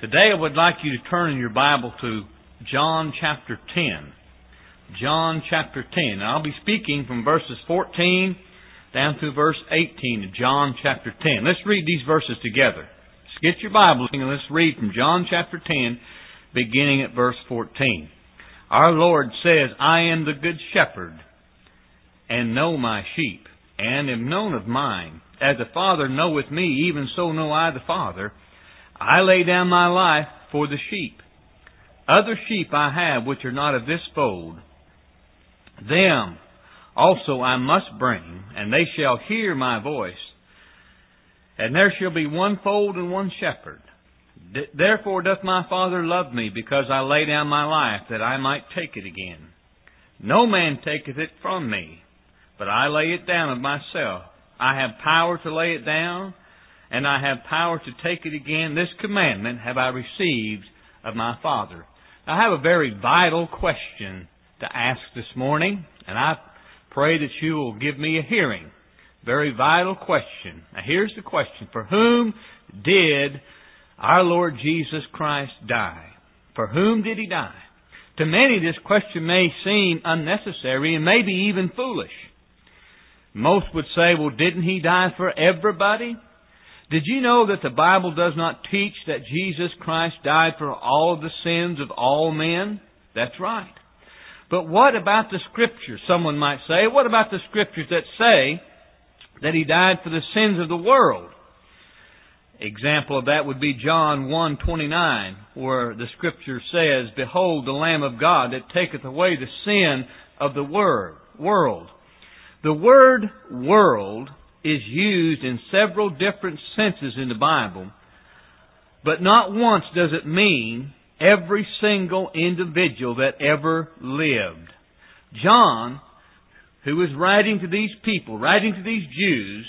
Today I would like you to turn in your Bible to John chapter 10. John chapter 10. And I'll be speaking from verses 14 down to verse 18 of John chapter 10. Let's read these verses together. Let's get your Bible and let's read from John chapter 10, beginning at verse 14. Our Lord says, I am the good shepherd, and know my sheep, and am known of mine. As the Father knoweth me, even so know I the Father. I lay down my life for the sheep. Other sheep I have which are not of this fold. Them also I must bring, and they shall hear my voice. And there shall be one fold and one shepherd. Therefore doth my Father love me, because I lay down my life, that I might take it again. No man taketh it from me, but I lay it down of myself. I have power to lay it down, and I have power to take it again. This commandment have I received of my Father. I have a very vital question to ask this morning, and I pray that you will give me a hearing. Very vital question. Now here's the question. For whom did our Lord Jesus Christ die? For whom did He die? To many this question may seem unnecessary and maybe even foolish. Most would say, well, didn't He die for everybody? Did you know that the Bible does not teach that Jesus Christ died for all of the sins of all men? That's right. But what about the Scriptures? Someone might say, what about the Scriptures that say that He died for the sins of the world? Example of that would be John 1:29, where the Scripture says, Behold the Lamb of God that taketh away the sin of the world. The word world is used in several different senses in the Bible, but not once does it mean every single individual that ever lived. John, who is writing to these people, writing to these Jews,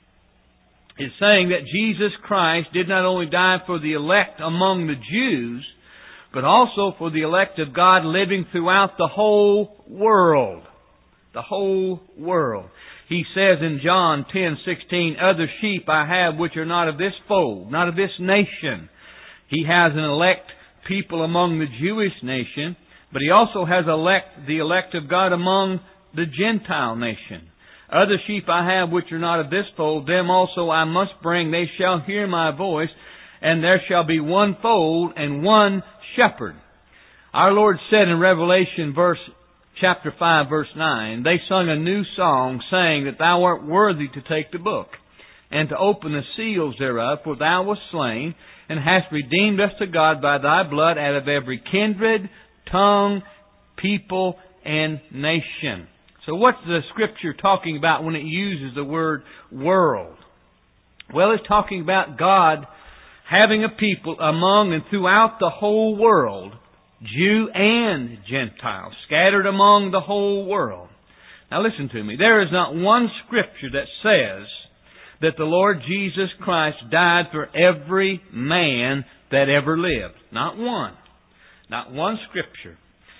is saying that Jesus Christ did not only die for the elect among the Jews, but also for the elect of God living throughout the whole world. The whole world. He says in John 10:16, Other sheep I have which are not of this fold, not of this nation. He has an elect people among the Jewish nation, but He also has the elect of God among the Gentile nation. Other sheep I have which are not of this fold, them also I must bring. They shall hear my voice, and there shall be one fold and one shepherd. Our Lord said in Revelation chapter 5, verse 9, They sung a new song, saying that Thou art worthy to take the book, and to open the seals thereof, for Thou wast slain, and hast redeemed us to God by Thy blood out of every kindred, tongue, people, and nation. So what's the Scripture talking about when it uses the word world? Well, it's talking about God having a people among and throughout the whole world, Jew and Gentile, scattered among the whole world. Now listen to me. There is not one Scripture that says that the Lord Jesus Christ died for every man that ever lived. Not one. Not one Scripture.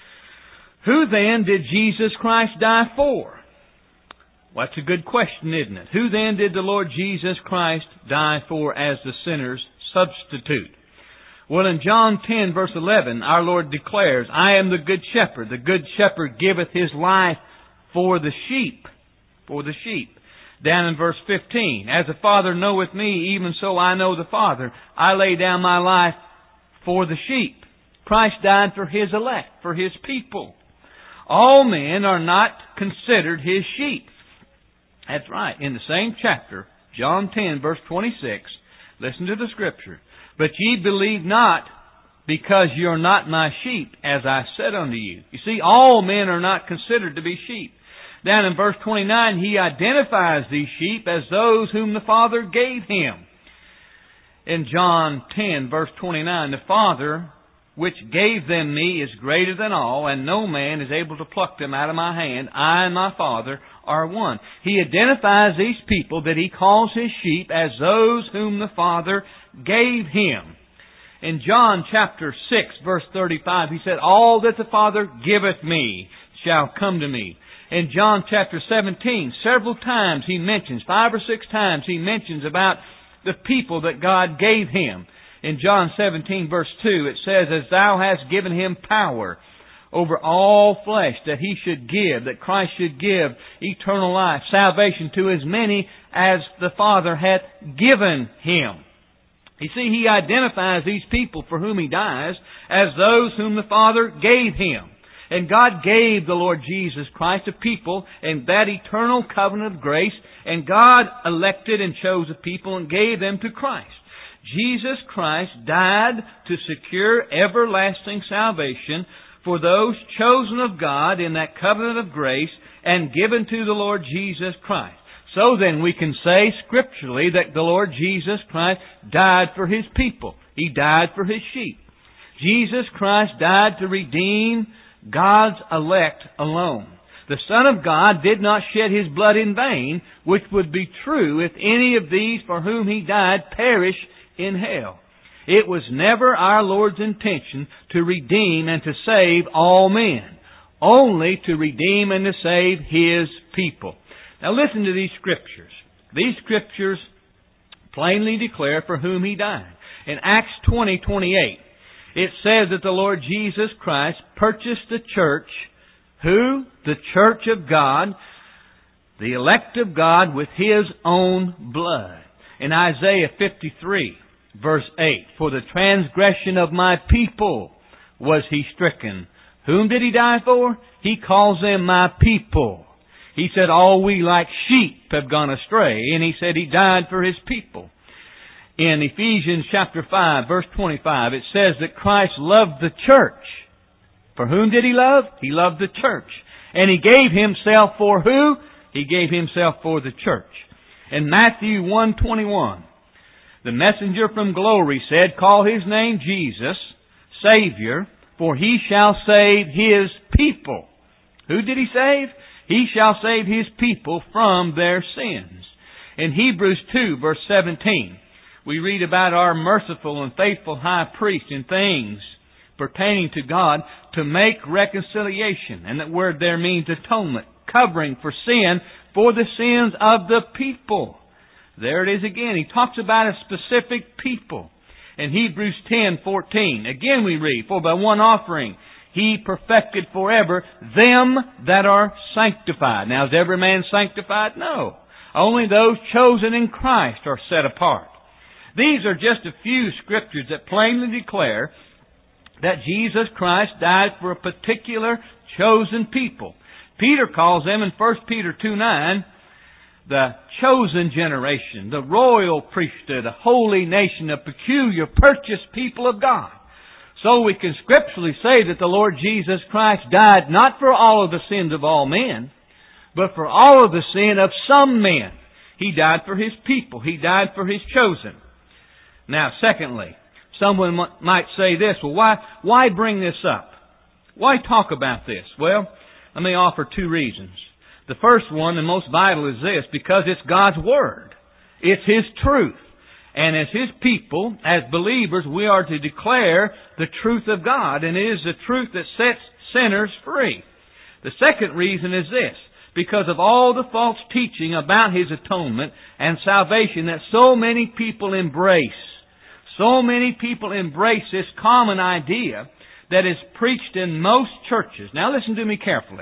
Who then did Jesus Christ die for? Well, that's a good question, isn't it? Who then did the Lord Jesus Christ die for as the sinner's substitute? Well, in John 10, verse 11, our Lord declares, I am the good shepherd. The good shepherd giveth his life for the sheep. For the sheep. Down in verse 15, As the Father knoweth me, even so I know the Father. I lay down my life for the sheep. Christ died for His elect, for His people. All men are not considered His sheep. That's right. In the same chapter, John 10, verse 26, listen to the Scripture. But ye believe not, because ye are not my sheep, as I said unto you. You see, all men are not considered to be sheep. Down in verse 29, He identifies these sheep as those whom the Father gave Him. In John 10, verse 29, the Father which gave them me is greater than all, and no man is able to pluck them out of my hand. I and my Father are one. He identifies these people that He calls His sheep as those whom the Father gave Him. In John chapter 6, verse 35, He said, All that the Father giveth me shall come to me. In John chapter 17, several times He mentions, 5 or 6 times He mentions about the people that God gave Him. In John 17 verse 2 it says, As thou hast given him power over all flesh, that he should give, that Christ should give eternal life, salvation to as many as the Father hath given him. You see, he identifies these people for whom he dies as those whom the Father gave him. And God gave the Lord Jesus Christ a people in that eternal covenant of grace, and God elected and chose a people and gave them to Christ. Jesus Christ died to secure everlasting salvation for those chosen of God in that covenant of grace and given to the Lord Jesus Christ. So then we can say scripturally that the Lord Jesus Christ died for His people. He died for His sheep. Jesus Christ died to redeem God's elect alone. The Son of God did not shed His blood in vain, which would be true if any of these for whom He died perish in hell. It was never our Lord's intention to redeem and to save all men, only to redeem and to save His people. Now listen to these Scriptures. These Scriptures plainly declare for whom He died. In Acts 20:28, it says that the Lord Jesus Christ purchased the church, who? The church of God, the elect of God, with His own blood. In Isaiah 53, verse 8, For the transgression of my people was He stricken. Whom did He die for? He calls them my people. He said, all we like sheep have gone astray. And He said He died for His people. In Ephesians chapter 5, verse 25, it says that Christ loved the church. For whom did He love? He loved the church. And He gave Himself for who? He gave Himself for the church. In Matthew 1:21, the messenger from glory said, Call His name Jesus, Savior, for He shall save His people. Who did He save? He shall save His people from their sins. In Hebrews 2, verse 17, we read about our merciful and faithful high priest in things pertaining to God to make reconciliation. And that word there means atonement, covering for sin, for the sins of the people. There it is again. He talks about a specific people. In Hebrews 10:14, again we read, For by one offering He perfected forever them that are sanctified. Now is every man sanctified? No. Only those chosen in Christ are set apart. These are just a few Scriptures that plainly declare that Jesus Christ died for a particular chosen people. Peter calls them in 1 Peter 2:9 the chosen generation, the royal priesthood, a holy nation, a peculiar purchased people of God. So we can scripturally say that the Lord Jesus Christ died not for all of the sins of all men, but for all of the sin of some men. He died for His people. He died for His chosen. Now, secondly, someone might say this, well, why bring this up? Why talk about this? Well, let me offer two reasons. The first one, and most vital, is this, because it's God's Word. It's His truth. And as His people, as believers, we are to declare the truth of God, and it is the truth that sets sinners free. The second reason is this, because of all the false teaching about His atonement and salvation that so many people embrace. So many people embrace this common idea that is preached in most churches. Now listen to me carefully.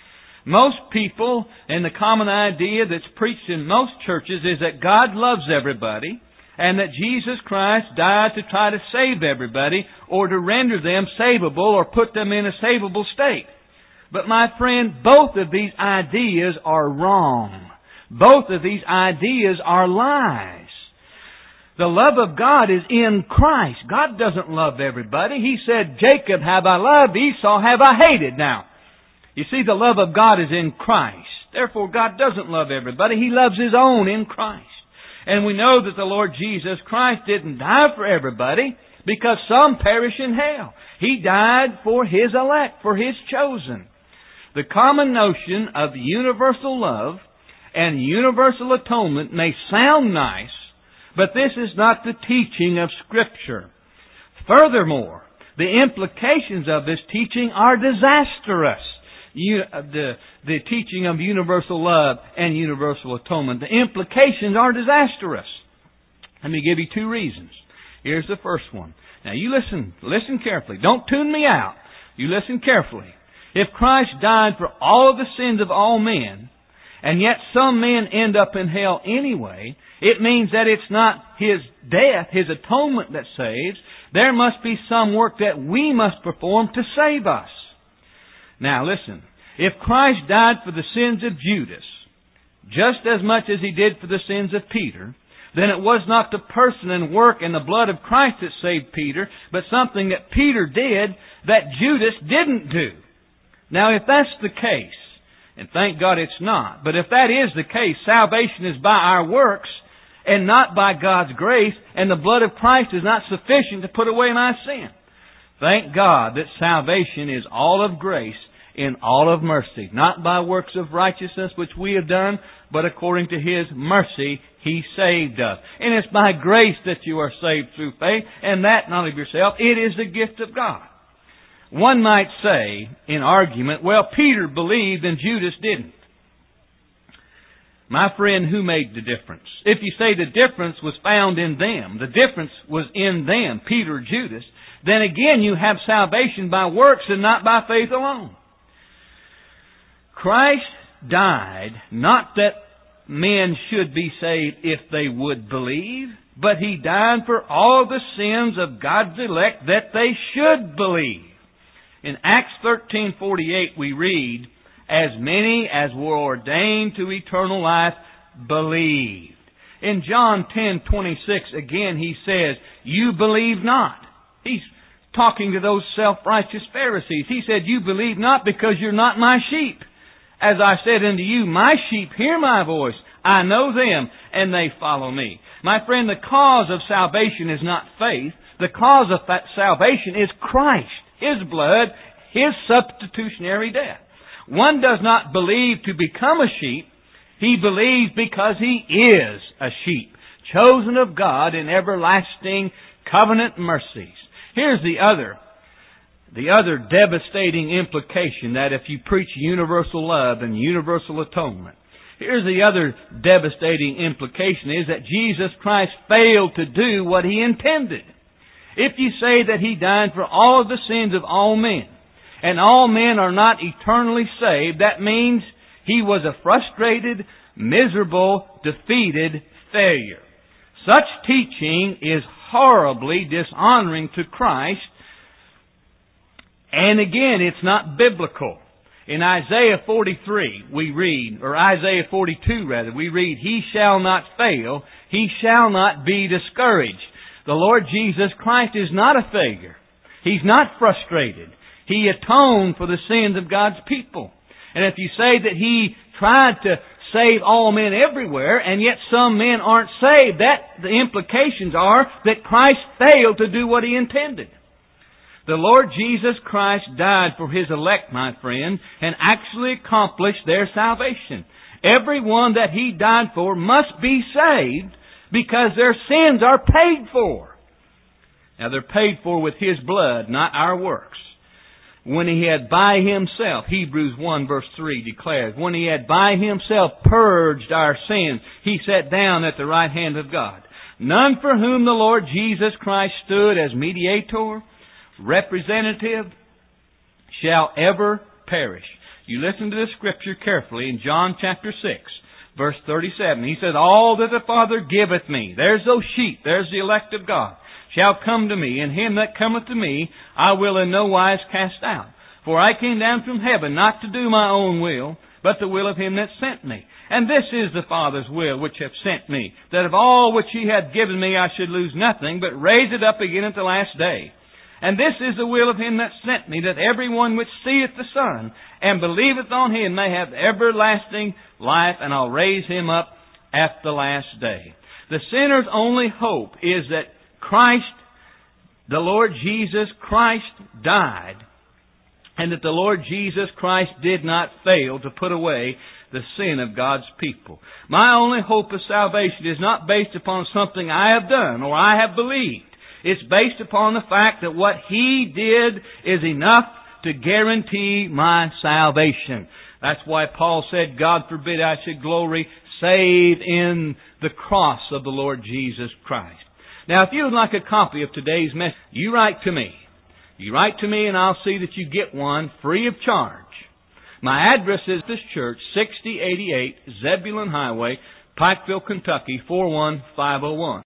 Most people, and the common idea that's preached in most churches is that God loves everybody and that Jesus Christ died to try to save everybody or to render them savable or put them in a savable state. But my friend, both of these ideas are wrong. Both of these ideas are lies. The love of God is in Christ. God doesn't love everybody. He said, Jacob have I loved, Esau have I hated. Now, you see, the love of God is in Christ. Therefore, God doesn't love everybody. He loves His own in Christ. And we know that the Lord Jesus Christ didn't die for everybody because some perish in hell. He died for His elect, for His chosen. The common notion of universal love and universal atonement may sound nice, but this is not the teaching of Scripture. Furthermore, the implications of this teaching are disastrous. The teaching of universal love and universal atonement. The implications are disastrous. Let me give you two reasons. Here's the first one. Now you listen carefully. Don't tune me out. You listen carefully. If Christ died for all the sins of all men, and yet some men end up in hell anyway, it means that it's not His death, His atonement that saves. There must be some work that we must perform to save us. Now listen, if Christ died for the sins of Judas, just as much as He did for the sins of Peter, then it was not the person and work and the blood of Christ that saved Peter, but something that Peter did that Judas didn't do. Now if that's the case, and thank God it's not, but if that is the case, salvation is by our works and not by God's grace, and the blood of Christ is not sufficient to put away my sin. Thank God that salvation is all of grace in all of mercy, not by works of righteousness which we have done, but according to His mercy He saved us. And it's by grace that you are saved through faith, and that not of yourself. It is the gift of God. One might say, in argument, well, Peter believed and Judas didn't. My friend, who made the difference? If you say the difference was found in them, the difference was in them, Peter or Judas, then again you have salvation by works and not by faith alone. Christ died not that men should be saved if they would believe, but He died for all the sins of God's elect that they should believe. In Acts 13:48 we read, as many as were ordained to eternal life believed. In John 10:26 again He says, you believe not. He's talking to those self-righteous Pharisees. He said, you believe not because you're not my sheep. As I said unto you, my sheep hear my voice. I know them, and they follow me. My friend, the cause of salvation is not faith. The cause of that salvation is Christ, His blood, His substitutionary death. One does not believe to become a sheep. He believes because he is a sheep, chosen of God in everlasting covenant mercies. Here's the other devastating implication, that if you preach universal love and universal atonement, here's the other devastating implication, is that Jesus Christ failed to do what He intended. If you say that He died for all of the sins of all men, and all men are not eternally saved, that means He was a frustrated, miserable, defeated failure. Such teaching is horribly dishonoring to Christ. And again, it's not biblical. In Isaiah 43, we read, or Isaiah 42 rather, we read, He shall not fail, He shall not be discouraged. The Lord Jesus Christ is not a failure. He's not frustrated. He atoned for the sins of God's people. And if you say that He tried to save all men everywhere, and yet some men aren't saved, the implications are that Christ failed to do what He intended. The Lord Jesus Christ died for His elect, my friend, and actually accomplished their salvation. Everyone that He died for must be saved because their sins are paid for. Now they're paid for with His blood, not our works. When He had by Himself, Hebrews 1 verse 3 declares, when He had by Himself purged our sins, He sat down at the right hand of God. None for whom the Lord Jesus Christ stood as mediator, representative, shall ever perish. You listen to this scripture carefully in John chapter 6, verse 37. He said, all that the Father giveth me, there's those sheep, there's the elect of God, shall come to me, and him that cometh to me I will in no wise cast out. For I came down from heaven not to do my own will, but the will of Him that sent me. And this is the Father's will which hath sent me, that of all which He hath given me I should lose nothing, but raise it up again at the last day. And this is the will of Him that sent me, that every one which seeth the Son and believeth on Him may have everlasting life, and I'll raise him up at the last day. The sinner's only hope is that Christ, the Lord Jesus Christ, died, and that the Lord Jesus Christ did not fail to put away the sin of God's people. My only hope of salvation is not based upon something I have done or I have believed. It's based upon the fact that what He did is enough to guarantee my salvation. That's why Paul said, God forbid I should glory save in the cross of the Lord Jesus Christ. Now, if you would like a copy of today's message, you write to me. You write to me and I'll see that you get one free of charge. My address is this church, 6088 Zebulon Highway, Pikeville, Kentucky, 41501.